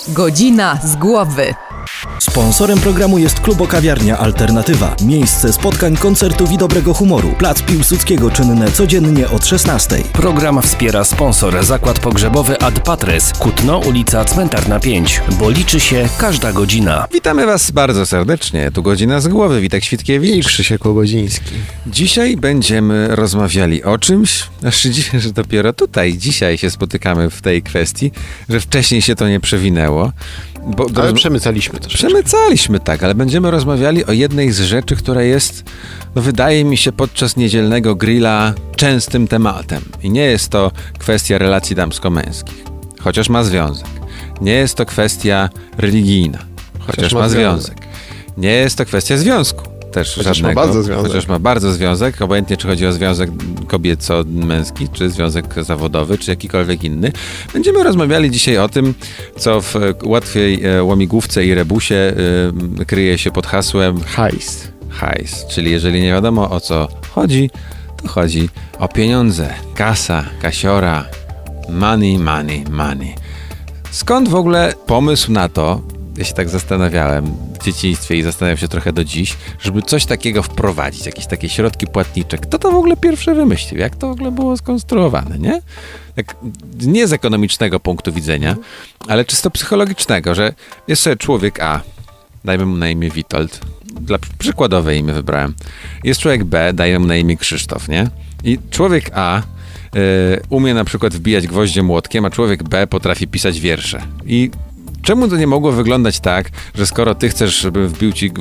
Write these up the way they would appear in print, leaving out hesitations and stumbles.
Godzina z głowy. Sponsorem programu jest Klubo-Kawiarnia Alternatywa. Miejsce spotkań, koncertów i dobrego humoru. Plac Piłsudskiego, czynne codziennie od 16:00. Program wspiera sponsor Zakład Pogrzebowy Ad Patres, Kutno, ulica Cmentarna 5, bo liczy się każda godzina. Witamy Was bardzo serdecznie. Tu Godzina z głowy. Witek Świtkiewicz i Krzysiek Łobodziński. Dzisiaj będziemy rozmawiali o czymś, aż się dziwię, że dopiero dzisiaj się spotykamy w tej kwestii, że wcześniej się to nie przewinęło. Ale przemycaliśmy to. Przemycaliśmy, tak, ale będziemy rozmawiali o jednej z rzeczy, która jest, wydaje mi się, podczas niedzielnego grilla częstym tematem. I nie jest to kwestia relacji damsko-męskich, chociaż ma związek. Nie jest to kwestia religijna, chociaż ma związek. Nie jest to kwestia związku. Chociaż ma bardzo związek, obojętnie czy chodzi o związek kobieco-męski, czy związek zawodowy, czy jakikolwiek inny. Będziemy rozmawiali dzisiaj o tym, co w łatwej łamigłówce i rebusie kryje się pod hasłem hajs. Czyli jeżeli nie wiadomo o co chodzi, to chodzi o pieniądze, kasa, kasiora, money. Skąd w ogóle pomysł na to, ja się tak zastanawiałem w dzieciństwie i zastanawiam się trochę do dziś, żeby coś takiego wprowadzić, jakieś takie środki płatnicze. Kto to w ogóle pierwszy wymyślił? Jak to w ogóle było skonstruowane, nie? Tak, nie z ekonomicznego punktu widzenia, ale czysto psychologicznego, że jest sobie człowiek A, dajmy mu na imię Witold, dla przykładowe imię wybrałem. Jest człowiek B, dajmy mu na imię Krzysztof, nie? I człowiek A umie na przykład wbijać gwoździe młotkiem, a człowiek B potrafi pisać wiersze. I czemu to nie mogło wyglądać tak, że skoro ty chcesz, żebym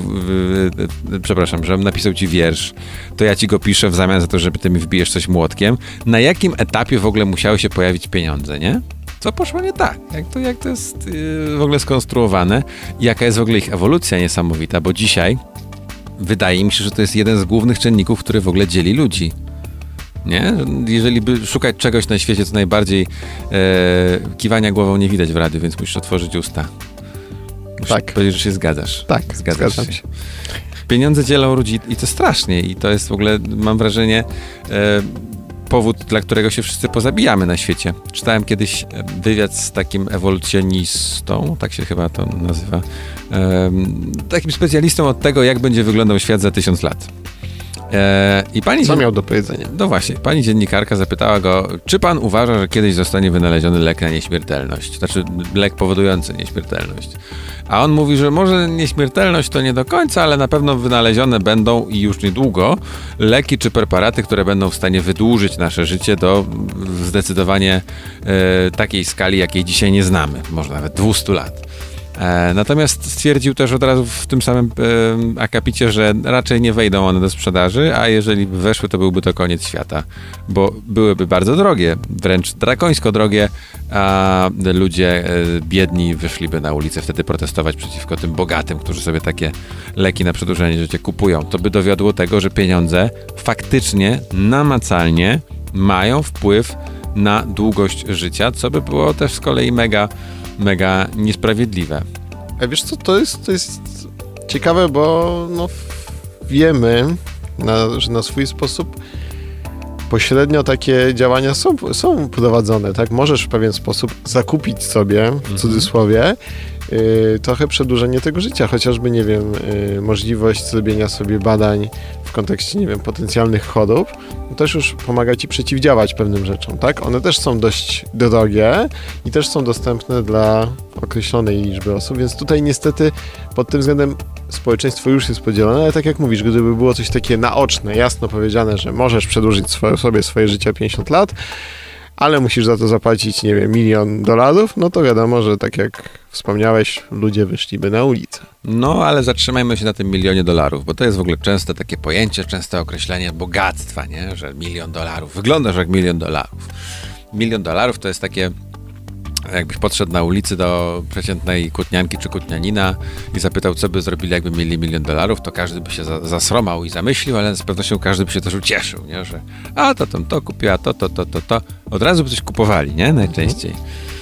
żebym napisał ci wiersz, to ja ci go piszę w zamian za to, żeby ty mi wbijesz coś młotkiem? Na jakim etapie w ogóle musiały się pojawić pieniądze, nie? Co poszło nie tak? Jak to jest w ogóle skonstruowane? I jaka jest w ogóle ich ewolucja niesamowita? Bo dzisiaj wydaje mi się, że to jest jeden z głównych czynników, który w ogóle dzieli ludzi. Nie? Jeżeli by szukać czegoś na świecie, co najbardziej kiwania głową nie widać w radiu, więc musisz otworzyć usta. Musisz powiedzieć, że się zgadzasz. Tak, zgadzam się. Pieniądze dzielą ludzi i to strasznie. I to jest w ogóle, mam wrażenie, powód, dla którego się wszyscy pozabijamy na świecie. Czytałem kiedyś wywiad z takim ewolucjonistą, tak się chyba to nazywa, takim specjalistą od tego, jak będzie wyglądał świat za 1000 lat. Co miał do powiedzenia? No właśnie, pani dziennikarka zapytała go, czy pan uważa, że kiedyś zostanie wynaleziony lek na nieśmiertelność? Znaczy lek powodujący nieśmiertelność. A on mówi, że może nieśmiertelność to nie do końca, ale na pewno wynalezione będą i już niedługo leki czy preparaty, które będą w stanie wydłużyć nasze życie do zdecydowanie takiej skali, jakiej dzisiaj nie znamy. Może nawet 200 lat. Natomiast stwierdził też od razu w tym samym akapicie, że raczej nie wejdą one do sprzedaży, a jeżeli by weszły, to byłby to koniec świata, bo byłyby bardzo drogie, wręcz drakońsko drogie, a ludzie biedni wyszliby na ulicę wtedy protestować przeciwko tym bogatym, którzy sobie takie leki na przedłużenie życia kupują. To by dowiodło tego, że pieniądze faktycznie, namacalnie mają wpływ na długość życia, co by było też z kolei mega niesprawiedliwe. A wiesz co, to jest ciekawe, bo wiemy, że na swój sposób pośrednio takie działania są prowadzone, tak? Możesz w pewien sposób zakupić sobie, w cudzysłowie, trochę przedłużenie tego życia, chociażby, nie wiem, możliwość zrobienia sobie badań w kontekście, nie wiem, potencjalnych chorób, też już pomaga ci przeciwdziałać pewnym rzeczom, tak? One też są dość drogie i też są dostępne dla określonej liczby osób, więc tutaj niestety pod tym względem społeczeństwo już jest podzielone, ale tak jak mówisz, gdyby było coś takie naoczne, jasno powiedziane, że możesz przedłużyć sobie swoje życie o 50 lat, ale musisz za to zapłacić, nie wiem, $1 milion, no to wiadomo, że tak jak wspomniałeś, ludzie wyszliby na ulicę. No, ale zatrzymajmy się na tym $1 milion, bo to jest w ogóle częste takie pojęcie, częste określenie bogactwa, nie? Że $1 milion. Wyglądasz jak $1 milion. $1 milion to jest takie, jakbyś podszedł na ulicy do przeciętnej kutnianki czy kutnianina i zapytał, co by zrobili, jakby mieli $1 milion, to każdy by się zasromał i zamyślił, ale z pewnością każdy by się też ucieszył, nie? Że to kupiła, to. Od razu by coś kupowali, nie? Najczęściej.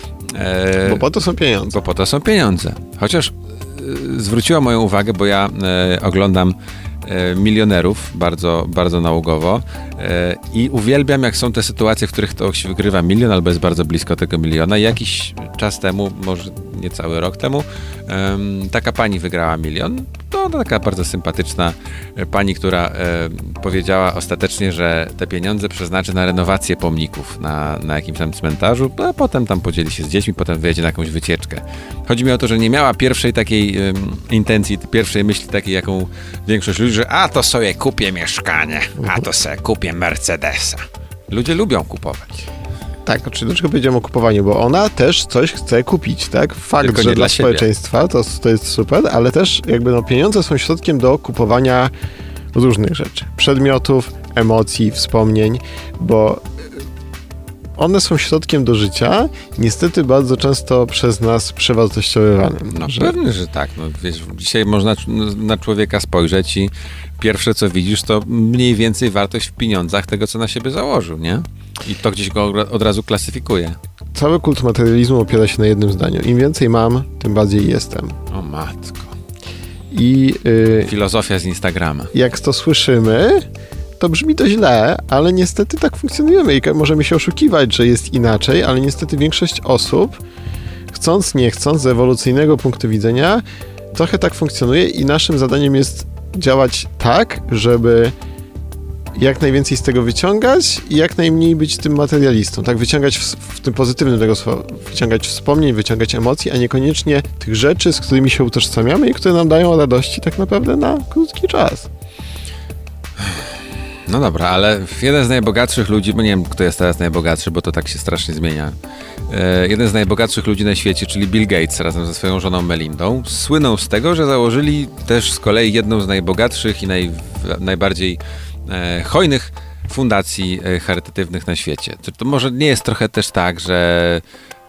Bo po to są pieniądze. Chociaż zwróciła moją uwagę, bo ja oglądam milionerów, bardzo, bardzo nałogowo i uwielbiam, jak są te sytuacje, w których ktoś wygrywa milion albo jest bardzo blisko tego miliona. Jakiś czas temu, może niecały rok temu, taka pani wygrała milion. To taka bardzo sympatyczna pani, która powiedziała ostatecznie, że te pieniądze przeznaczy na renowację pomników na jakimś tam cmentarzu, a potem tam podzieli się z dziećmi, potem wyjedzie na jakąś wycieczkę. Chodzi mi o to, że nie miała pierwszej takiej intencji, pierwszej myśli takiej, jaką większość ludzi, że a to sobie kupię mieszkanie, a to sobie kupię Mercedesa. Ludzie lubią kupować. Tak, znaczy dlaczego powiedziałem o kupowaniu, bo ona też coś chce kupić, tak? Fakt, tylko że nie dla dla siebie. społeczeństwa to jest super, ale też jakby pieniądze są środkiem do kupowania różnych rzeczy. Przedmiotów, emocji, wspomnień, bo one są środkiem do życia, niestety bardzo często przez nas przewartościowywanym. No pewnie, że tak. No, wiesz, dzisiaj można na człowieka spojrzeć i pierwsze, co widzisz, to mniej więcej wartość w pieniądzach tego, co na siebie założył, nie? I to gdzieś go od razu klasyfikuje. Cały kult materializmu opiera się na jednym zdaniu. Im więcej mam, tym bardziej jestem. O matko. I filozofia z Instagrama. Jak to słyszymy, to brzmi to źle, ale niestety tak funkcjonujemy i możemy się oszukiwać, że jest inaczej, ale niestety większość osób, chcąc, nie chcąc, z ewolucyjnego punktu widzenia, trochę tak funkcjonuje i naszym zadaniem jest działać tak, żeby jak najwięcej z tego wyciągać i jak najmniej być tym materialistą. Tak, wyciągać w tym pozytywnym tego słowa, wyciągać wspomnień, wyciągać emocji, a niekoniecznie tych rzeczy, z którymi się utożsamiamy i które nam dają radości tak naprawdę na krótki czas. No dobra, ale jeden z najbogatszych ludzi, bo nie wiem, kto jest teraz najbogatszy, bo to tak się strasznie zmienia. Jeden z najbogatszych ludzi na świecie, czyli Bill Gates razem ze swoją żoną Melindą, słynął z tego, że założyli też z kolei jedną z najbogatszych i najbardziej hojnych fundacji charytatywnych na świecie. To może nie jest trochę też tak, że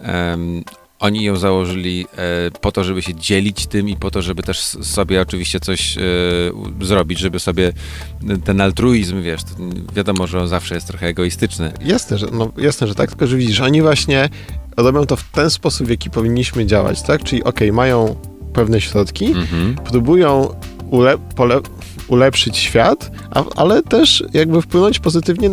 oni ją założyli po to, żeby się dzielić tym i po to, żeby też sobie oczywiście coś zrobić, żeby sobie ten altruizm, wiesz, wiadomo, że on zawsze jest trochę egoistyczny. Jasne, że tak, tylko że widzisz, oni właśnie robią to w ten sposób, w jaki powinniśmy działać, tak? Czyli mają pewne środki, próbują ulepszyć świat, ale też jakby wpłynąć pozytywnie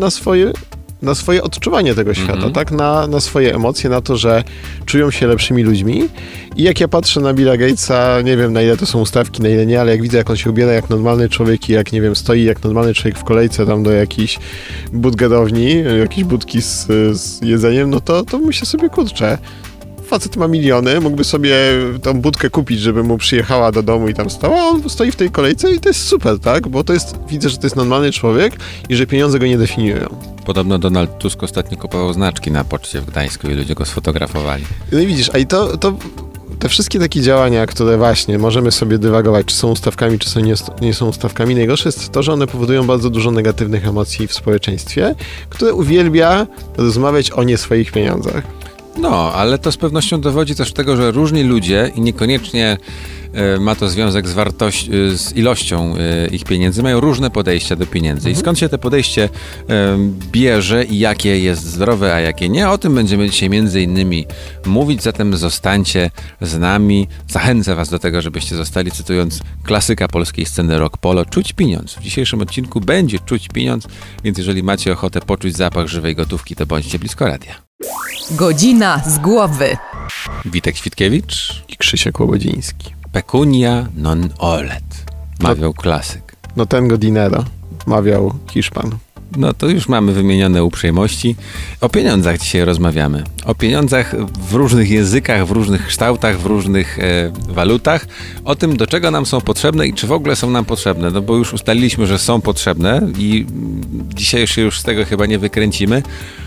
na swoje odczuwanie tego świata, tak? Na swoje emocje, na to, że czują się lepszymi ludźmi. I jak ja patrzę na Billa Gatesa, nie wiem, na ile to są ustawki, na ile nie, ale jak widzę, jak on się ubiera jak normalny człowiek i jak, nie wiem, stoi jak normalny człowiek w kolejce tam do jakiejś budgerowni, jakiejś budki z jedzeniem, no to myślę sobie, kurczę, facet ma miliony, mógłby sobie tą budkę kupić, żeby mu przyjechała do domu i tam stała, a on stoi w tej kolejce i to jest super, tak? Bo widzę, że to jest normalny człowiek i że pieniądze go nie definiują. Podobno Donald Tusk ostatnio kupował znaczki na poczcie w Gdańsku i ludzie go sfotografowali. No i widzisz, a i te wszystkie takie działania, które właśnie możemy sobie dywagować, czy są ustawkami, czy nie są ustawkami, najgorsze jest to, że one powodują bardzo dużo negatywnych emocji w społeczeństwie, które uwielbia rozmawiać o nie swoich pieniądzach. No, ale to z pewnością dowodzi też tego, że różni ludzie i niekoniecznie ma to związek z ilością ich pieniędzy, mają różne podejścia do pieniędzy. I skąd się to podejście bierze i jakie jest zdrowe, a jakie nie? O tym będziemy dzisiaj między innymi mówić, zatem zostańcie z nami. Zachęcę was do tego, żebyście zostali, cytując klasyka polskiej sceny rock polo, czuć pieniądz. W dzisiejszym odcinku będzie czuć pieniądz, więc jeżeli macie ochotę poczuć zapach żywej gotówki, to bądźcie blisko radia. Godzina z głowy. Witek Świtkiewicz I Krzysiek Łobodziński. Pecunia non olet, mawiał klasyk. No tengo dinero, mawiał Hiszpan. No to już mamy wymienione uprzejmości. O pieniądzach dzisiaj rozmawiamy. O pieniądzach w różnych językach, w różnych kształtach, w różnych walutach. O tym, do czego nam są potrzebne i czy w ogóle są nam potrzebne. No bo już ustaliliśmy, że są potrzebne i dzisiaj się już z tego chyba nie wykręcimy,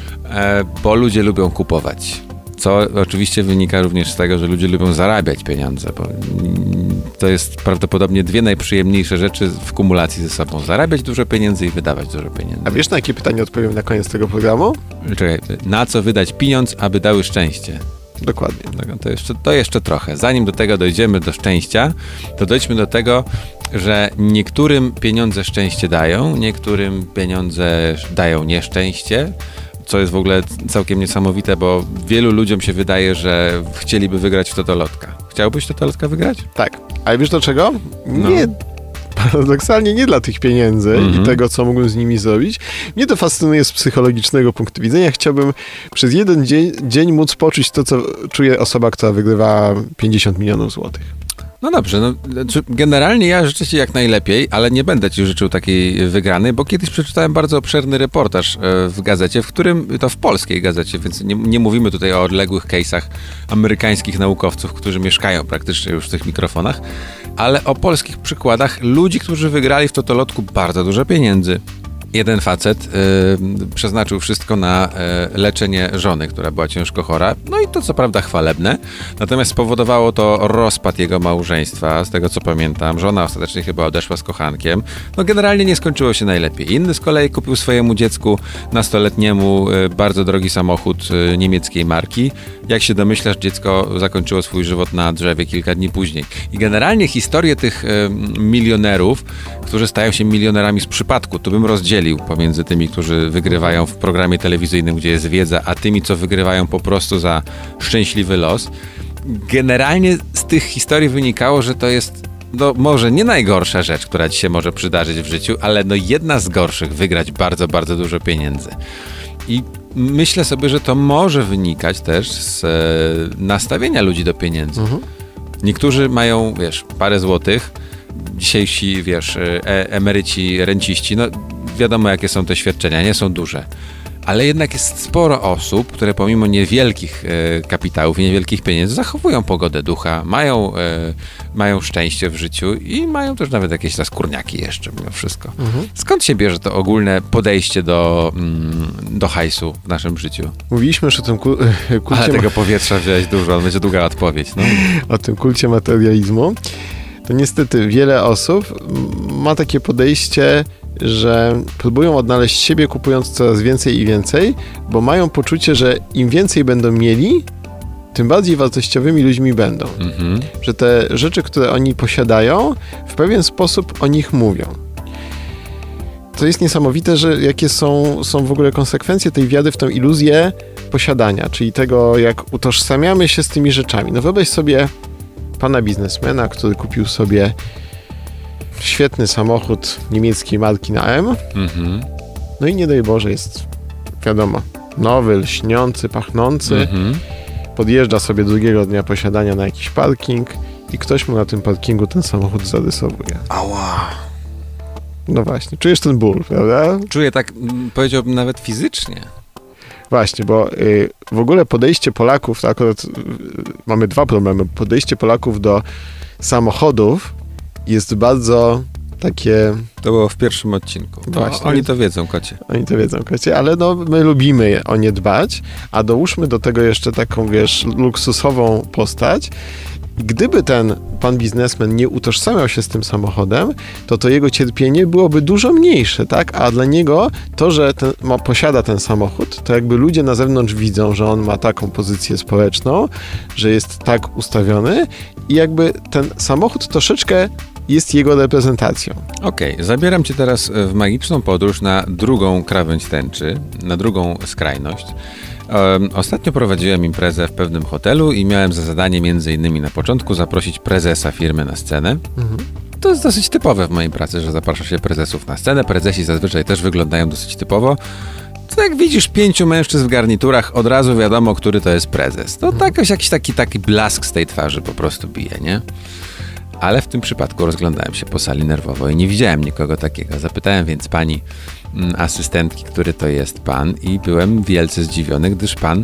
bo ludzie lubią kupować. Co oczywiście wynika również z tego, że ludzie lubią zarabiać pieniądze, bo to jest prawdopodobnie dwie najprzyjemniejsze rzeczy w kumulacji ze sobą. Zarabiać dużo pieniędzy i wydawać dużo pieniędzy. A wiesz, na jakie pytanie odpowiem na koniec tego programu? Czekaj, na co wydać pieniądz, aby dały szczęście? Dokładnie. To jeszcze trochę. Zanim do tego dojdziemy, do szczęścia, to dojdźmy do tego, że niektórym pieniądze szczęście dają, niektórym pieniądze dają nieszczęście, co jest w ogóle całkiem niesamowite, bo wielu ludziom się wydaje, że chcieliby wygrać w totolotka. Chciałbyś totolotka wygrać? Tak. Ale wiesz dlaczego? Nie paradoksalnie nie dla tych pieniędzy i tego, co mógłbym z nimi zrobić. Mnie to fascynuje z psychologicznego punktu widzenia. Chciałbym przez jeden dzień móc poczuć to, co czuje osoba, która wygrywa 50 milionów złotych. No dobrze, no, generalnie ja życzę ci jak najlepiej, ale nie będę ci życzył takiej wygranej, bo kiedyś przeczytałem bardzo obszerny reportaż w gazecie, w polskiej gazecie, więc nie mówimy tutaj o odległych case'ach amerykańskich naukowców, którzy mieszkają praktycznie już w tych mikrofonach, ale o polskich przykładach ludzi, którzy wygrali w totolotku bardzo dużo pieniędzy. Jeden facet przeznaczył wszystko na leczenie żony, która była ciężko chora. No i to co prawda chwalebne, natomiast spowodowało to rozpad jego małżeństwa. Z tego co pamiętam, żona ostatecznie chyba odeszła z kochankiem. No generalnie nie skończyło się najlepiej. Inny z kolei kupił swojemu dziecku nastoletniemu bardzo drogi samochód niemieckiej marki. Jak się domyślasz, dziecko zakończyło swój żywot na drzewie kilka dni później. I generalnie historię tych milionerów, którzy stają się milionerami z przypadku, to bym rozdzielił pomiędzy tymi, którzy wygrywają w programie telewizyjnym, gdzie jest wiedza, a tymi, co wygrywają po prostu za szczęśliwy los. Generalnie z tych historii wynikało, że to jest może nie najgorsza rzecz, która ci się może przydarzyć w życiu, ale jedna z gorszych, wygrać bardzo, bardzo dużo pieniędzy. I myślę sobie, że to może wynikać też z nastawienia ludzi do pieniędzy. Niektórzy mają, parę złotych, dzisiejsi, emeryci, renciści, wiadomo jakie są te świadczenia, nie są duże. Ale jednak jest sporo osób, które pomimo niewielkich kapitałów i niewielkich pieniędzy zachowują pogodę ducha, mają szczęście w życiu i mają też nawet jakieś zaskórniaki jeszcze mimo wszystko. Skąd się bierze to ogólne podejście do hajsu w naszym życiu? Mówiliśmy już o tym kulcie... Ale tego powietrza wziąłeś dużo, będzie długa odpowiedź. No. O tym kulcie materializmu. To niestety wiele osób ma takie podejście, że próbują odnaleźć siebie, kupując coraz więcej i więcej, bo mają poczucie, że im więcej będą mieli, tym bardziej wartościowymi ludźmi będą. Że te rzeczy, które oni posiadają, w pewien sposób o nich mówią. To jest niesamowite, że jakie są w ogóle konsekwencje tej wiary w tę iluzję posiadania, czyli tego, jak utożsamiamy się z tymi rzeczami. Wyobraź sobie pana biznesmena, który kupił sobie świetny samochód niemieckiej marki na M. No i nie daj Boże, jest, wiadomo, nowy, lśniący, pachnący. Podjeżdża sobie drugiego dnia posiadania na jakiś parking i ktoś mu na tym parkingu ten samochód zarysowuje. Ała! No właśnie, czujesz ten ból, prawda? Czuję tak, powiedziałbym nawet fizycznie. Właśnie, bo w ogóle podejście Polaków, to akurat mamy dwa problemy. Podejście Polaków do samochodów jest bardzo takie... To było w pierwszym odcinku. Właśnie. Oni to wiedzą, kocie. Oni to wiedzą, kocie, ale my lubimy o nie dbać, a dołóżmy do tego jeszcze taką, luksusową postać. Gdyby ten pan biznesmen nie utożsamiał się z tym samochodem, to jego cierpienie byłoby dużo mniejsze, tak? A dla niego to, że posiada ten samochód, to jakby ludzie na zewnątrz widzą, że on ma taką pozycję społeczną, że jest tak ustawiony i jakby ten samochód troszeczkę jest jego reprezentacją. Okej, zabieram cię teraz w magiczną podróż na drugą krawędź tęczy, na drugą skrajność. Ostatnio prowadziłem imprezę w pewnym hotelu i miałem za zadanie między innymi na początku zaprosić prezesa firmy na scenę. To jest dosyć typowe w mojej pracy, że zaprasza się prezesów na scenę. Prezesi zazwyczaj też wyglądają dosyć typowo. To jak widzisz 5 mężczyzn w garniturach, od razu wiadomo, który to jest prezes. To jakiś taki blask z tej twarzy po prostu bije, nie? Ale w tym przypadku rozglądałem się po sali nerwowo i nie widziałem nikogo takiego. Zapytałem więc pani asystentki, który to jest pan i byłem wielce zdziwiony, gdyż pan,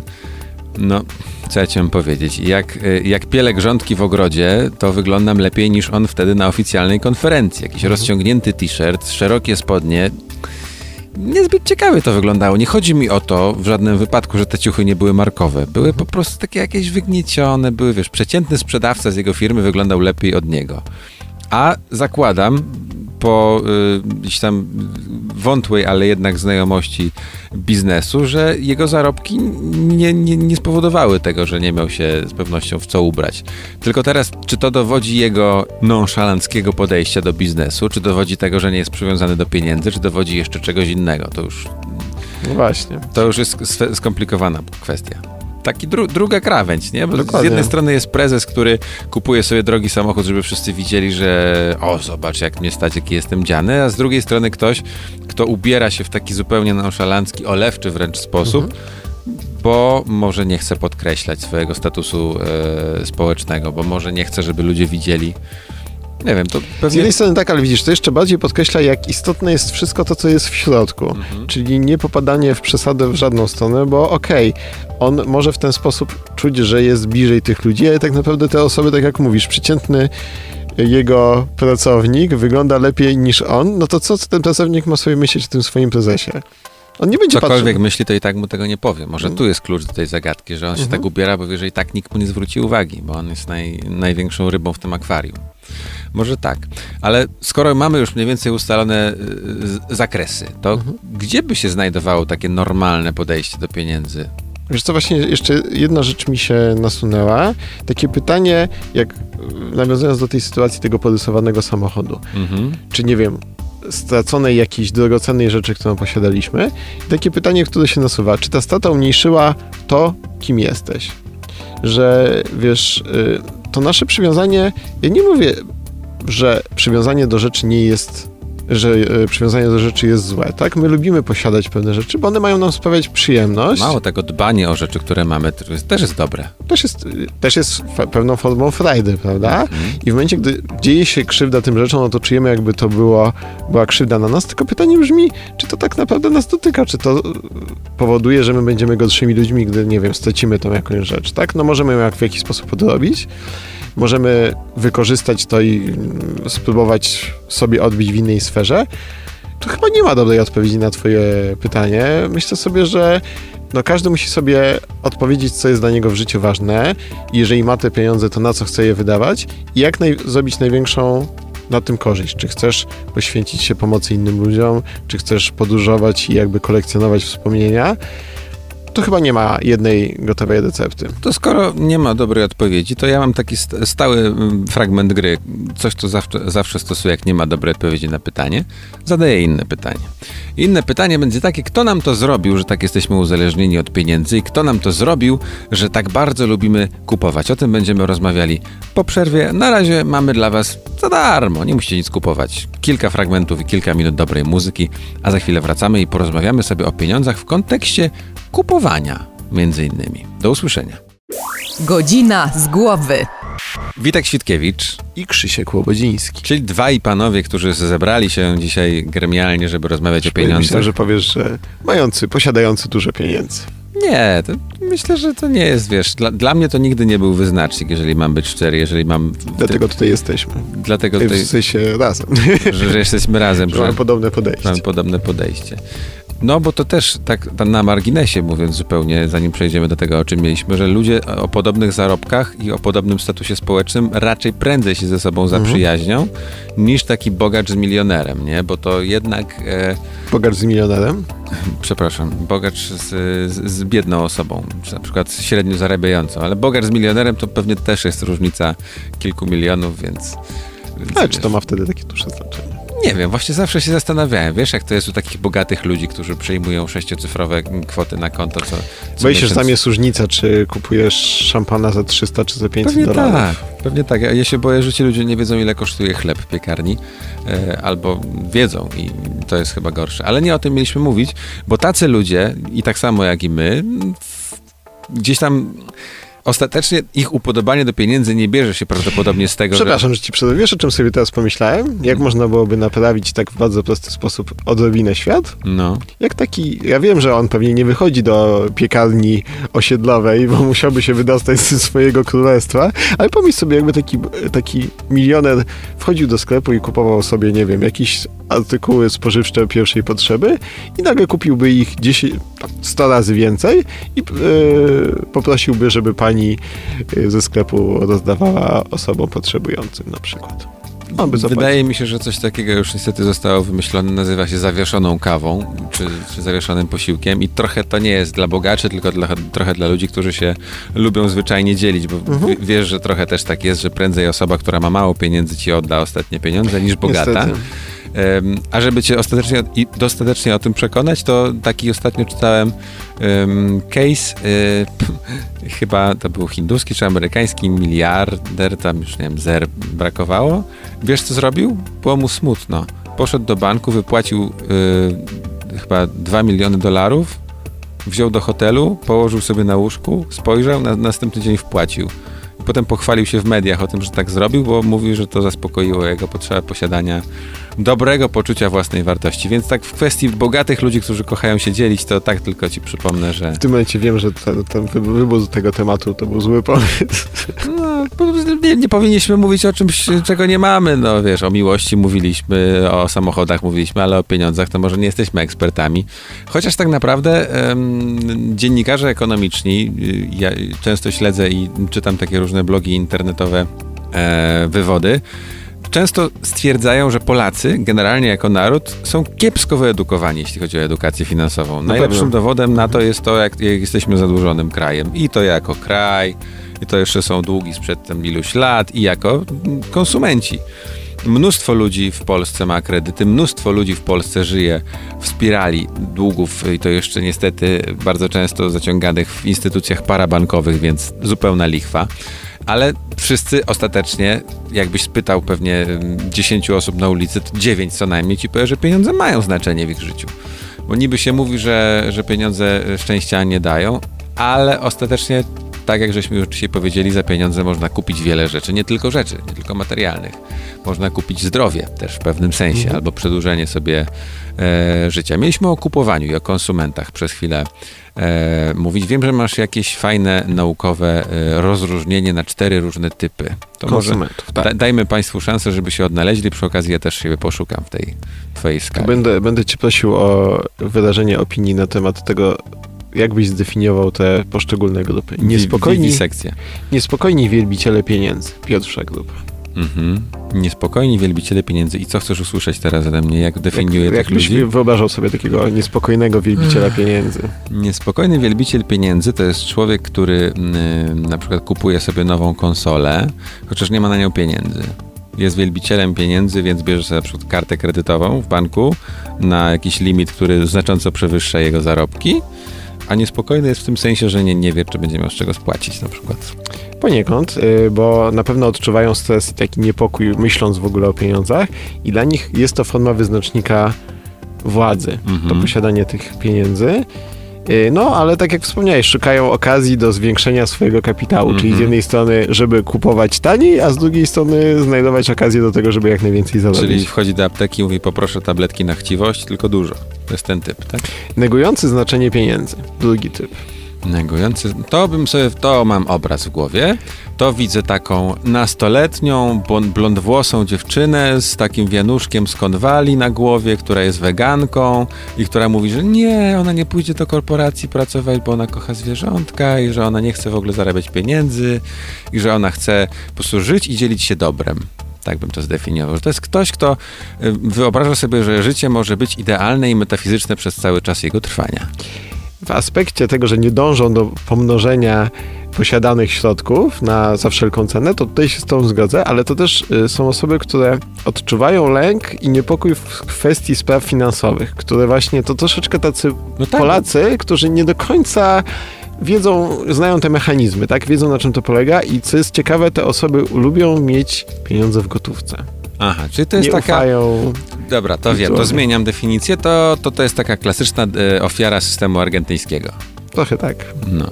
co ja ci mam powiedzieć, jak pielę grządki w ogrodzie, to wyglądam lepiej niż on wtedy na oficjalnej konferencji. Jakiś rozciągnięty t-shirt, szerokie spodnie. Niezbyt ciekawie to wyglądało. Nie chodzi mi o to w żadnym wypadku, że te ciuchy nie były markowe. Były po prostu takie jakieś wygniecione, były, przeciętny sprzedawca z jego firmy wyglądał lepiej od niego. A zakładam, po gdzieś tam wątłej, ale jednak znajomości biznesu, że jego zarobki nie spowodowały tego, że nie miał się z pewnością w co ubrać. Tylko teraz, czy to dowodzi jego nonszalanckiego podejścia do biznesu, czy dowodzi tego, że nie jest przywiązany do pieniędzy, czy dowodzi jeszcze czegoś innego? To już... No właśnie. To już jest skomplikowana kwestia. taki druga krawędź, nie? Bo Dokładnie. z jednej strony jest prezes, który kupuje sobie drogi samochód, żeby wszyscy widzieli, że zobacz, jak mnie stać, jaki jestem dziany, a z drugiej strony ktoś, kto ubiera się w taki zupełnie nonszalancki, olewczy wręcz sposób, bo może nie chce podkreślać swojego statusu społecznego, bo może nie chce, żeby ludzie widzieli. Nie wiem, to pewnie... Z jednej strony tak, ale widzisz, to jeszcze bardziej podkreśla, jak istotne jest wszystko to, co jest w środku. Czyli nie popadanie w przesadę w żadną stronę, bo on może w ten sposób czuć, że jest bliżej tych ludzi, ale tak naprawdę te osoby, tak jak mówisz, przeciętny jego pracownik wygląda lepiej niż on, no to co ten pracownik ma sobie myśleć o tym swoim prezesie? On nie będzie cokolwiek patrzył. myśli, to i tak mu tego nie powie. Może tu jest klucz do tej zagadki, że on się tak ubiera, bo wie, że i tak nikt mu nie zwróci uwagi, bo on jest największą rybą w tym akwarium. Może tak. Ale skoro mamy już mniej więcej ustalone zakresy, to gdzie by się znajdowało takie normalne podejście do pieniędzy? Wiesz co, właśnie jeszcze jedna rzecz mi się nasunęła. Takie pytanie, jak nawiązując do tej sytuacji tego porysowanego samochodu. Czy nie wiem, straconej jakiejś drogocennej rzeczy, którą posiadaliśmy. I takie pytanie, które się nasuwa. Czy ta strata umniejszyła to, kim jesteś? Że wiesz, to nasze przywiązanie, ja nie mówię, że przywiązanie do rzeczy nie jest, że przywiązanie do rzeczy jest złe, tak? My lubimy posiadać pewne rzeczy, bo one mają nam sprawiać przyjemność. Mało tego, dbanie o rzeczy, które mamy, też jest dobre. Też jest pewną formą frajdy, prawda? I w momencie, gdy dzieje się krzywda tym rzeczom, no to czujemy, jakby to była krzywda na nas, tylko pytanie brzmi, czy to tak naprawdę nas dotyka, czy to powoduje, że my będziemy gorszymi ludźmi, gdy, nie wiem, stracimy tą jakąś rzecz, tak? No możemy ją w jakiś sposób odrobić, możemy wykorzystać to i spróbować sobie odbić w innej sferze. To chyba nie ma dobrej odpowiedzi na twoje pytanie. Myślę sobie, że każdy musi sobie odpowiedzieć, co jest dla niego w życiu ważne. I jeżeli ma te pieniądze, to na co chce je wydawać i jak zrobić największą na tym korzyść. Czy chcesz poświęcić się pomocy innym ludziom, czy chcesz podróżować i jakby kolekcjonować wspomnienia. To chyba nie ma jednej gotowej recepty. To skoro nie ma dobrej odpowiedzi, to ja mam taki stały fragment gry. Coś, co zawsze stosuję, jak nie ma dobrej odpowiedzi na pytanie. Zadaję inne pytanie. Inne pytanie będzie takie, kto nam to zrobił, że tak jesteśmy uzależnieni od pieniędzy i kto nam to zrobił, że tak bardzo lubimy kupować. O tym będziemy rozmawiali po przerwie. Na razie mamy dla was za darmo. Nie musicie nic kupować. Kilka fragmentów i kilka minut dobrej muzyki, a za chwilę wracamy i porozmawiamy sobie o pieniądzach w kontekście kupowania, między innymi. Do usłyszenia. Godzina z głowy. Witek Świtkiewicz I Krzysiek Łobodziński. czyli dwaj panowie, którzy zebrali się dzisiaj gremialnie, żeby rozmawiać o pieniądzach. Myślę, że powiesz, że posiadający dużo pieniędzy. Nie, to myślę, że to nie jest, wiesz, dla mnie to nigdy nie był wyznacznik, jeżeli mam być szczery, jeżeli mam... Dlatego tutaj jesteśmy. Dlatego tutaj... W sensie razem. Że jesteśmy razem. Że mamy podobne podejście. Mamy podobne podejście. No, bo to też tak na marginesie, mówiąc zupełnie, zanim przejdziemy do tego, o czym mieliśmy, że ludzie o podobnych zarobkach i o podobnym statusie społecznym raczej prędzej się ze sobą zaprzyjaźnią, niż taki bogacz z milionerem, nie? Bo to jednak... Bogacz z milionerem? Przepraszam, bogacz z biedną osobą, czy na przykład średnio zarabiającą, ale bogacz z milionerem to pewnie też jest różnica kilku milionów, więc Ale czy to ma wtedy takie duże znaczenie? Nie wiem, właśnie zawsze się zastanawiałem, wiesz, jak to jest u takich bogatych ludzi, którzy przyjmują 6-cyfrowe kwoty na konto, co Boję się, że tam jest różnica, czy kupujesz szampana za 300 czy za 500 pewnie dolarów. Tak, pewnie tak. Ja się boję, że ci ludzie nie wiedzą, ile kosztuje chleb w piekarni, albo wiedzą i to jest chyba gorsze. Ale nie o tym mieliśmy mówić, bo tacy ludzie, i tak samo jak i my, gdzieś tam... Ostatecznie ich upodobanie do pieniędzy nie bierze się prawdopodobnie z tego, Przepraszam, że ci przerwę. Wiesz, o czym sobie teraz pomyślałem? Jak można byłoby naprawić tak w bardzo prosty sposób odrobinę świat? No. Jak taki... Ja wiem, że on pewnie nie wychodzi do piekarni osiedlowej, bo musiałby się wydostać ze swojego królestwa, ale pomyśl sobie, jakby taki milioner wchodził do sklepu i kupował sobie, nie wiem, jakieś artykuły spożywcze pierwszej potrzeby i nagle kupiłby ich 100 razy więcej i poprosiłby, żeby pani ze sklepu rozdawała osobom potrzebującym na przykład. Wydaje mi się, że coś takiego już niestety zostało wymyślone, nazywa się zawieszoną kawą, czy zawieszonym posiłkiem i trochę to nie jest dla bogaczy, tylko trochę dla ludzi, którzy się lubią zwyczajnie dzielić, bo wiesz, że trochę też tak jest, że prędzej osoba, która ma mało pieniędzy ci odda ostatnie pieniądze niż bogata. Niestety. A żeby cię dostatecznie o tym przekonać, to taki ostatnio czytałem case, chyba to był hinduski czy amerykański miliarder, tam już nie wiem, zer brakowało. Wiesz, co zrobił? Było mu smutno. Poszedł do banku, wypłacił chyba $2 miliony, wziął do hotelu, położył sobie na łóżku, spojrzał, na następny dzień wpłacił. I potem pochwalił się w mediach o tym, że tak zrobił, bo mówił, że to zaspokoiło jego potrzebę posiadania dobrego poczucia własnej wartości. Więc tak w kwestii bogatych ludzi, którzy kochają się dzielić, to tak tylko ci przypomnę, że... W tym momencie wiem, że ten wybór tego tematu to był zły pomysł. No, nie powinniśmy mówić o czymś, czego nie mamy. No wiesz, o miłości mówiliśmy, o samochodach mówiliśmy, ale o pieniądzach to może nie jesteśmy ekspertami. Chociaż tak naprawdę dziennikarze ekonomiczni, ja często śledzę i czytam takie różne blogi internetowe, wywody, często stwierdzają, że Polacy, generalnie jako naród, są kiepsko wyedukowani, jeśli chodzi o edukację finansową. Najlepszym dowodem na to jest to, jak jesteśmy zadłużonym krajem. I to jako kraj, i to jeszcze są długi sprzed tam iluś lat, i jako konsumenci. Mnóstwo ludzi w Polsce ma kredyty, mnóstwo ludzi w Polsce żyje w spirali długów i to jeszcze niestety bardzo często zaciąganych w instytucjach parabankowych, więc zupełna lichwa. Ale wszyscy ostatecznie, jakbyś spytał pewnie 10 osób na ulicy, to 9 co najmniej ci powie, że pieniądze mają znaczenie w ich życiu. Bo niby się mówi, że pieniądze szczęścia nie dają, ale ostatecznie, tak jak żeśmy już dzisiaj powiedzieli, za pieniądze można kupić wiele rzeczy, nie tylko materialnych. Można kupić zdrowie też w pewnym sensie, albo przedłużenie sobie życia. Mieliśmy o kupowaniu i o konsumentach przez chwilę mówić. Wiem, że masz jakieś fajne, naukowe rozróżnienie na 4 różne typy. To konsumentów, może tak. Dajmy Państwu szansę, żeby się odnaleźli. Przy okazji ja też siebie poszukam w tej twojej skali. Będę Cię prosił o wyrażenie opinii na temat tego, jak byś zdefiniował te poszczególne grupy. Niespokojni wielbiciele pieniędzy. Pierwsza grupa. Niespokojni wielbiciele pieniędzy. I co chcesz usłyszeć teraz ode mnie? Jak definiuję tych ludzi? Jak wyobrażał sobie takiego niespokojnego wielbiciela pieniędzy? Niespokojny wielbiciel pieniędzy to jest człowiek, który na przykład kupuje sobie nową konsolę, chociaż nie ma na nią pieniędzy. Jest wielbicielem pieniędzy, więc bierze sobie na przykład kartę kredytową w banku na jakiś limit, który znacząco przewyższa jego zarobki, a niespokojny jest w tym sensie, że nie wie, czy będzie miał z czego spłacić na przykład. Poniekąd, bo na pewno odczuwają stres i taki niepokój, myśląc w ogóle o pieniądzach i dla nich jest to forma wyznacznika władzy, to posiadanie tych pieniędzy. No, ale tak jak wspomniałeś, szukają okazji do zwiększenia swojego kapitału, czyli z jednej strony, żeby kupować taniej, a z drugiej strony znajdować okazję do tego, żeby jak najwięcej zarobić. Czyli wchodzi do apteki i mówi, poproszę tabletki na chciwość, tylko dużo. To jest ten typ, tak? Negujący znaczenie pieniędzy. Drugi typ. Negujący, to mam obraz w głowie. To widzę taką nastoletnią, blondwłosą dziewczynę z takim wianuszkiem z konwali na głowie, która jest weganką i która mówi, że nie, ona nie pójdzie do korporacji pracować, bo ona kocha zwierzątka i że ona nie chce w ogóle zarabiać pieniędzy i że ona chce po prostu żyć i dzielić się dobrem. Tak bym to zdefiniował. Że to jest ktoś, kto wyobraża sobie, że życie może być idealne i metafizyczne przez cały czas jego trwania. W aspekcie tego, że nie dążą do pomnożenia posiadanych środków za wszelką cenę, to tutaj się z tą zgodzę, ale to też są osoby, które odczuwają lęk i niepokój w kwestii spraw finansowych, które właśnie to troszeczkę tacy Polacy, którzy nie do końca znają te mechanizmy, tak? Wiedzą, na czym to polega i co jest ciekawe, te osoby lubią mieć pieniądze w gotówce. Aha, czyli to jest ufają. Dobra, to wiem, to zmieniam definicję. To jest taka klasyczna ofiara systemu argentyńskiego. Trochę tak. No.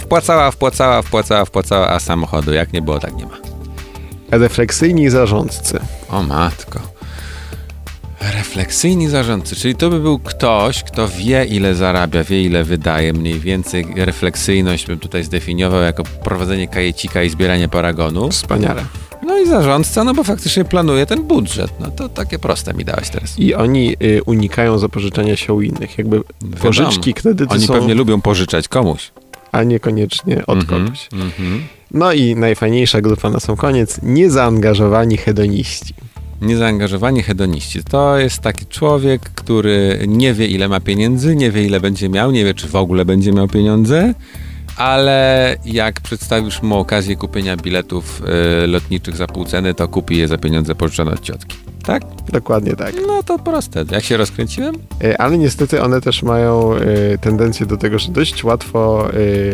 Wpłacała, a samochodu jak nie było, tak nie ma. Refleksyjni zarządcy. O matko. Refleksyjni zarządcy, czyli to by był ktoś, kto wie, ile zarabia, wie, ile wydaje, mniej więcej. Refleksyjność bym tutaj zdefiniował jako prowadzenie kajecika i zbieranie paragonu. Wspaniale. No i zarządca, no bo faktycznie planuje ten budżet. No to takie proste mi dałeś teraz. I oni unikają zapożyczania się u innych. Jakby pożyczki, kredyty oni pewnie lubią pożyczać komuś. A niekoniecznie od kogoś. No i najfajniejsza grupa na sam koniec. Niezaangażowani hedoniści. Niezaangażowani hedoniści. To jest taki człowiek, który nie wie, ile ma pieniędzy, nie wie, ile będzie miał, nie wie, czy w ogóle będzie miał pieniądze, ale jak przedstawisz mu okazję kupienia biletów lotniczych za pół ceny, to kupi je za pieniądze pożyczone od ciotki. Tak? Dokładnie tak. No to proste. Jak się rozkręciłem? Ale niestety one też mają tendencję do tego, że dość łatwo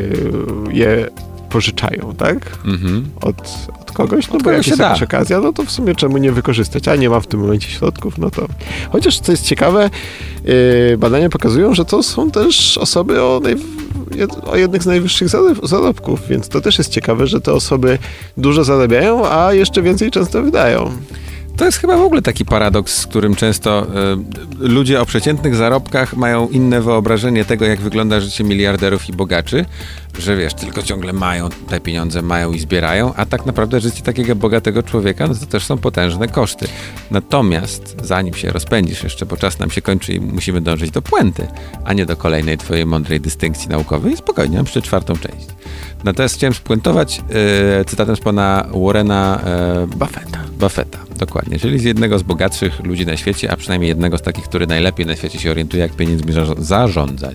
je pożyczają, tak? Od kogoś, no bo jak jest jakaś okazja, no to w sumie czemu nie wykorzystać, a nie ma w tym momencie środków, no to... Chociaż, co jest ciekawe, badania pokazują, że to są też osoby o jednych z najwyższych zarobków, więc to też jest ciekawe, że te osoby dużo zarabiają, a jeszcze więcej często wydają. To jest chyba w ogóle taki paradoks, z którym często ludzie o przeciętnych zarobkach mają inne wyobrażenie tego, jak wygląda życie miliarderów i bogaczy, że wiesz, tylko ciągle mają te pieniądze, mają i zbierają, a tak naprawdę życie takiego bogatego człowieka, no to też są potężne koszty. Natomiast, zanim się rozpędzisz jeszcze, bo czas nam się kończy i musimy dążyć do puenty, a nie do kolejnej twojej mądrej dystynkcji naukowej, spokojnie, mam jeszcze 4. część. Natomiast chciałem spuentować cytatem z pana Warrena Buffetta, dokładnie, czyli z jednego z bogatszych ludzi na świecie, a przynajmniej jednego z takich, który najlepiej na świecie się orientuje, jak pieniędzmi zarządzać.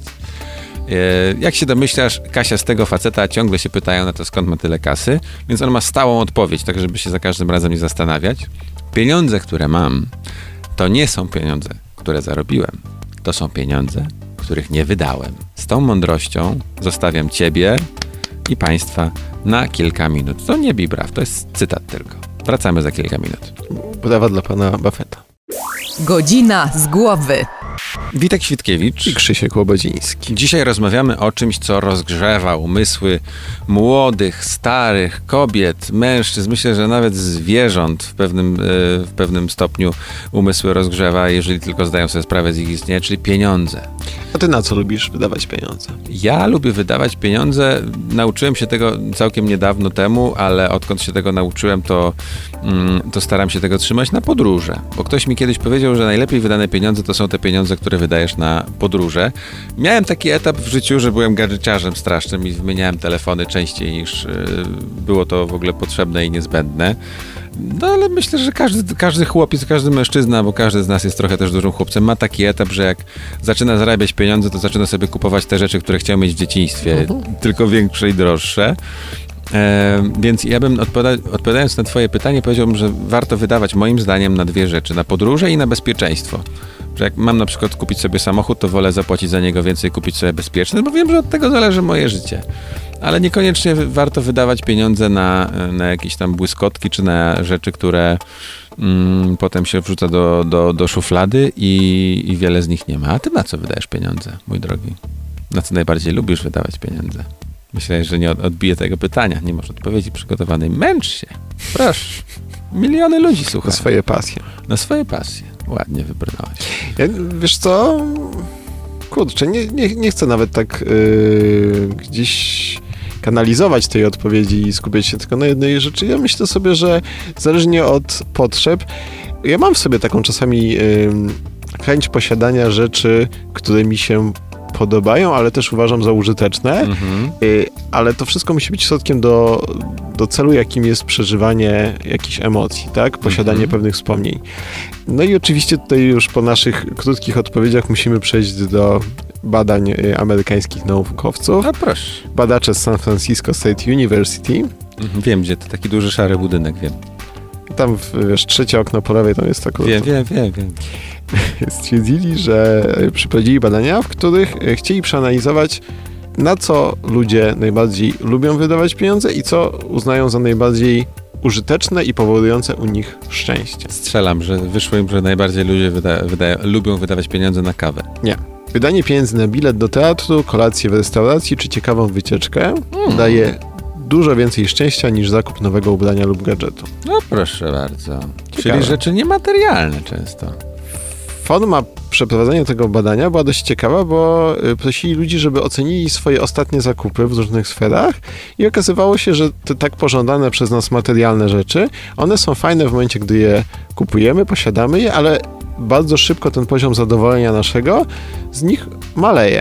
Jak się domyślasz, Kasia z tego faceta ciągle się pytają na to, skąd ma tyle kasy, więc on ma stałą odpowiedź, tak żeby się za każdym razem nie zastanawiać. Pieniądze, które mam, to nie są pieniądze, które zarobiłem. To są pieniądze, których nie wydałem. Z tą mądrością zostawiam ciebie i państwa na kilka minut. To nie bibraw, to jest cytat tylko. Wracamy za kilka minut. Brawa dla pana Buffetta. Godzina z głowy. Witek Świtkiewicz I Krzysiek Łobodziński. Dzisiaj rozmawiamy o czymś, co rozgrzewa umysły młodych, starych, kobiet, mężczyzn. Myślę, że nawet zwierząt w pewnym stopniu umysły rozgrzewa, jeżeli tylko zdają sobie sprawę z ich istnienia, czyli pieniądze. A ty na co lubisz wydawać pieniądze? Ja lubię wydawać pieniądze. Nauczyłem się tego całkiem niedawno temu, ale odkąd się tego nauczyłem, to staram się tego trzymać na podróże. Bo ktoś mi kiedyś powiedział, że najlepiej wydane pieniądze to są te pieniądze, które wydajesz na podróże. Miałem taki etap w życiu, że byłem gadżeciarzem strasznym i wymieniałem telefony częściej niż było to w ogóle potrzebne i niezbędne. No ale myślę, że każdy chłopiec, każdy mężczyzna, bo każdy z nas jest trochę też dużym chłopcem, ma taki etap, że jak zaczyna zarabiać pieniądze, to zaczyna sobie kupować te rzeczy, które chciał mieć w dzieciństwie, tylko większe i droższe. Więc ja bym odpowiadając na twoje pytanie powiedziałbym, że warto wydawać moim zdaniem na 2 rzeczy, na podróże i na bezpieczeństwo. Że jak mam na przykład kupić sobie samochód, to wolę zapłacić za niego więcej, kupić sobie bezpieczny, bo wiem, że od tego zależy moje życie. Ale niekoniecznie warto wydawać pieniądze na jakieś tam błyskotki, czy na rzeczy, które potem się wrzuca do szuflady i wiele z nich nie ma. A ty na co wydajesz pieniądze, mój drogi? Na co najbardziej lubisz wydawać pieniądze? Myślę, że nie odbiję tego pytania. Nie masz odpowiedzi przygotowanej. Męcz się. Proszę. Miliony ludzi słucha. Na swoje pasje. Na swoje pasje. Ładnie wybrnąłeś. Ja, wiesz co? Kurczę, nie chcę nawet tak gdzieś kanalizować tej odpowiedzi i skupiać się tylko na jednej rzeczy. Ja myślę sobie, że zależnie od potrzeb, ja mam w sobie taką czasami chęć posiadania rzeczy, które mi się podobają, ale też uważam za użyteczne, ale to wszystko musi być środkiem do celu, jakim jest przeżywanie jakichś emocji, tak? Posiadanie pewnych wspomnień. No i oczywiście tutaj już po naszych krótkich odpowiedziach musimy przejść do badań amerykańskich naukowców. A proszę. Badacze z San Francisco State University. Wiem, gdzie to taki duży szary budynek, wiem. Tam, wiesz, 3 okno po lewej, tam jest tak... Wiem. Stwierdzili, że przeprowadzili badania, w których chcieli przeanalizować, na co ludzie najbardziej lubią wydawać pieniądze i co uznają za najbardziej użyteczne i powodujące u nich szczęście. Strzelam, że wyszło im, że najbardziej ludzie lubią wydawać pieniądze na kawę. Nie. Wydanie pieniędzy na bilet do teatru, kolację w restauracji czy ciekawą wycieczkę daje dużo więcej szczęścia niż zakup nowego ubrania lub gadżetu. No proszę bardzo. Czyli rzeczy niematerialne często. Forma przeprowadzenia tego badania była dość ciekawa, bo prosili ludzi, żeby ocenili swoje ostatnie zakupy w różnych sferach i okazywało się, że te tak pożądane przez nas materialne rzeczy, one są fajne w momencie, gdy je kupujemy, posiadamy je, ale bardzo szybko ten poziom zadowolenia naszego z nich maleje.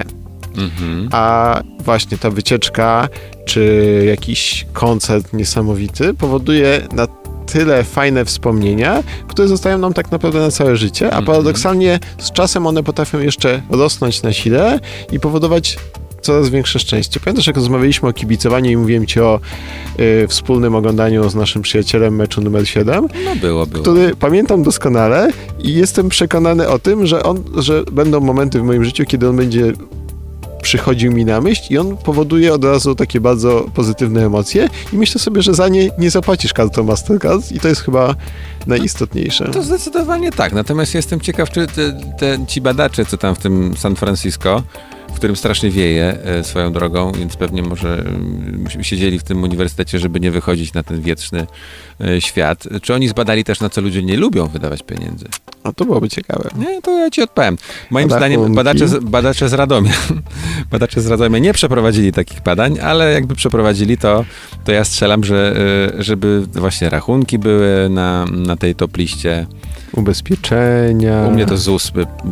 A właśnie ta wycieczka czy jakiś koncert niesamowity powoduje na tyle fajne wspomnienia, które zostają nam tak naprawdę na całe życie, a paradoksalnie z czasem one potrafią jeszcze rosnąć na sile i powodować coraz większe szczęście. Pamiętasz, jak rozmawialiśmy o kibicowaniu i mówiłem ci o wspólnym oglądaniu z naszym przyjacielem meczu numer 7? No było. Który pamiętam doskonale i jestem przekonany o tym, że będą momenty w moim życiu, kiedy on będzie przychodził mi na myśl i on powoduje od razu takie bardzo pozytywne emocje i myślę sobie, że za nie zapłacisz kartą Mastercard i to jest chyba najistotniejsze. To zdecydowanie tak, natomiast jestem ciekaw, czy ci badacze, co tam w tym San Francisco, w którym strasznie wieje swoją drogą, więc pewnie może siedzieli w tym uniwersytecie, żeby nie wychodzić na ten wietrzny świat. Czy oni zbadali też, na co ludzie nie lubią wydawać pieniędzy? A to byłoby ciekawe. Nie, to ja ci odpowiem. Moim zdaniem badacze z Radomia nie przeprowadzili takich badań, ale jakby przeprowadzili, to ja strzelam, żeby właśnie rachunki były na tej top liście. Ubezpieczenia. U mnie to ZUS.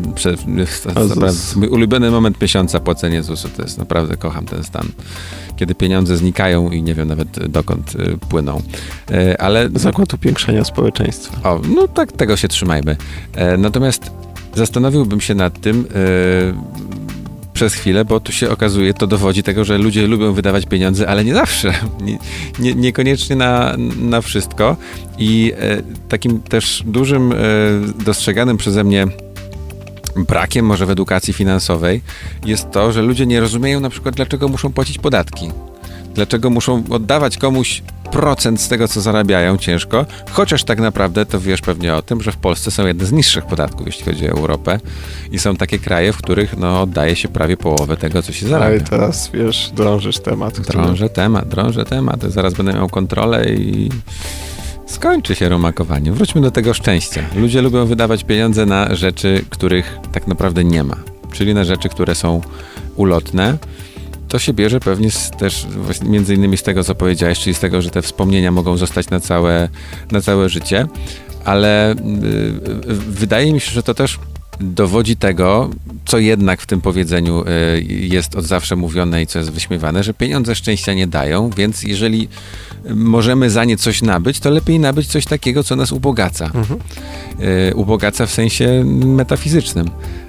Mój ulubiony moment miesiąca płacenie ZUS-u. To jest naprawdę, kocham ten stan. Kiedy pieniądze znikają i nie wiem nawet dokąd płyną. Ale zakład upiększania społeczeństwa. O, no tak, tego się trzymajmy. Natomiast zastanowiłbym się nad tym przez chwilę, bo tu się okazuje, to dowodzi tego, że ludzie lubią wydawać pieniądze, ale nie zawsze. Niekoniecznie na wszystko. I takim też dużym, dostrzeganym przeze mnie brakiem może w edukacji finansowej jest to, że ludzie nie rozumieją na przykład, dlaczego muszą płacić podatki. Dlaczego muszą oddawać komuś procent z tego, co zarabiają ciężko, chociaż tak naprawdę to wiesz pewnie o tym, że w Polsce są jedne z niższych podatków, jeśli chodzi o Europę i są takie kraje, w których oddaje się prawie połowę tego, co się zarabia. Ale teraz, wiesz, drążysz temat. Drążę temat. Zaraz będę miał kontrolę i skończy się rumakowanie. Wróćmy do tego szczęścia. Ludzie lubią wydawać pieniądze na rzeczy, których tak naprawdę nie ma, czyli na rzeczy, które są ulotne. To się bierze pewnie też między innymi z tego, co powiedziałeś, czyli z tego, że te wspomnienia mogą zostać na całe życie, ale wydaje mi się, że to też dowodzi tego, co jednak w tym powiedzeniu jest od zawsze mówione i co jest wyśmiewane, że pieniądze szczęścia nie dają, więc jeżeli możemy za nie coś nabyć, to lepiej nabyć coś takiego, co nas ubogaca. Ubogaca w sensie metafizycznym.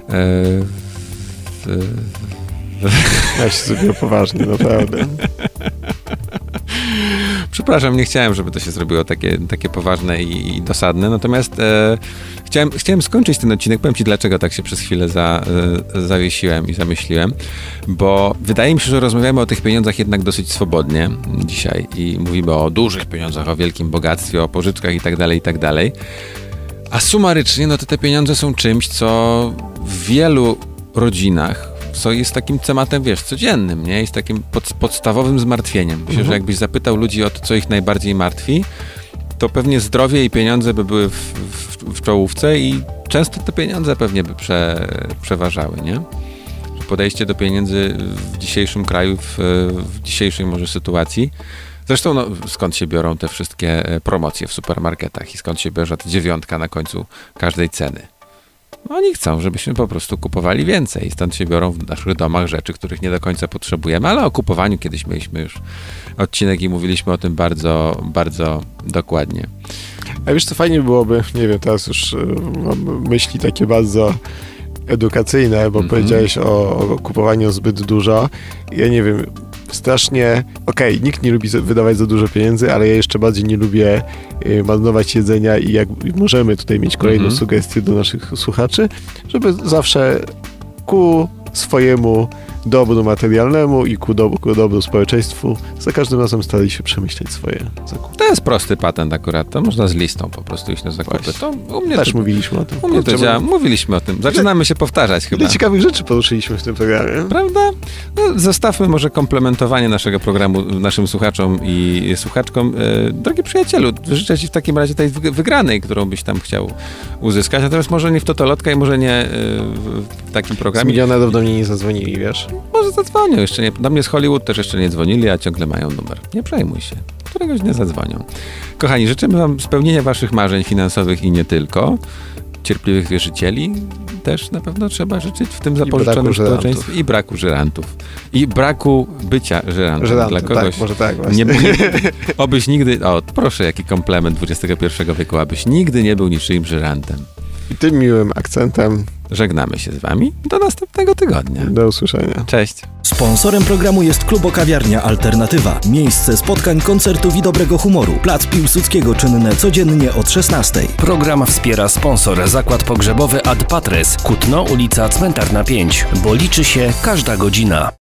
Ja się zrobiłem poważnie, naprawdę. Przepraszam, nie chciałem, żeby to się zrobiło takie poważne i dosadne, natomiast chciałem skończyć ten odcinek. Powiem ci, dlaczego tak się przez chwilę zawiesiłem i zamyśliłem, bo wydaje mi się, że rozmawiamy o tych pieniądzach jednak dosyć swobodnie dzisiaj i mówimy o dużych pieniądzach, o wielkim bogactwie, o pożyczkach i tak dalej, a sumarycznie, to te pieniądze są czymś, co w wielu rodzinach jest takim tematem, wiesz, codziennym, nie? Jest takim podstawowym zmartwieniem. Myślę, że jakbyś zapytał ludzi o to, co ich najbardziej martwi, to pewnie zdrowie i pieniądze by były w czołówce i często te pieniądze pewnie by przeważały, nie? Podejście do pieniędzy w dzisiejszym kraju, w dzisiejszej może sytuacji. Zresztą skąd się biorą te wszystkie promocje w supermarketach i skąd się bierze ta 9 na końcu każdej ceny? Oni chcą, żebyśmy po prostu kupowali więcej. Stąd się biorą w naszych domach rzeczy, których nie do końca potrzebujemy, ale o kupowaniu kiedyś mieliśmy już odcinek i mówiliśmy o tym bardzo, bardzo dokładnie. A wiesz, co fajnie byłoby, nie wiem, teraz już mam myśli takie bardzo edukacyjne, bo powiedziałeś o kupowaniu zbyt dużo. Ja nie wiem, strasznie, nikt nie lubi wydawać za dużo pieniędzy, ale ja jeszcze bardziej nie lubię marnować jedzenia i jak możemy tutaj mieć kolejną sugestię do naszych słuchaczy, żeby zawsze ku swojemu dobru materialnemu i ku dobru społeczeństwu za każdym razem starali się przemyśleć swoje zakupy. To jest prosty patent akurat, to można z listą po prostu iść na zakupy. To u mnie też mówiliśmy o tym. U mnie to działa, mówiliśmy o tym. Zaczynamy się powtarzać chyba. Ile ciekawych rzeczy poruszyliśmy w tym programie. Prawda? Zostawmy może komplementowanie naszego programu naszym słuchaczom i słuchaczkom. Drogi przyjacielu, życzę ci w takim razie tej wygranej, którą byś tam chciał uzyskać. Natomiast może nie w Totolotka i może nie w takim programie. Z milionerów do mnie nie zadzwonili, wiesz? Może zadzwonią jeszcze nie. Do mnie z Hollywood też jeszcze nie dzwonili, a ciągle mają numer. Nie przejmuj się. Któregoś dnia zadzwonią. Kochani, życzymy wam spełnienia waszych marzeń finansowych i nie tylko. Cierpliwych wierzycieli też na pewno trzeba życzyć w tym zapożyczonym społeczeństwie. I braku żyrantów. I braku bycia żyrantem dla kogoś. Tak, może tak właśnie. Obyś nigdy... proszę, jaki komplement XXI wieku. Abyś nigdy nie był niczyim żyrantem. I tym miłym akcentem żegnamy się z wami. Do następnego tygodnia. Do usłyszenia. Cześć. Sponsorem programu jest Klubokawiarnia Alternatywa. Miejsce spotkań, koncertów i dobrego humoru. Plac Piłsudskiego czynne codziennie od 16. Program wspiera sponsor Zakład Pogrzebowy Ad Patres, Kutno, ulica Cmentarna 5, bo liczy się każda godzina.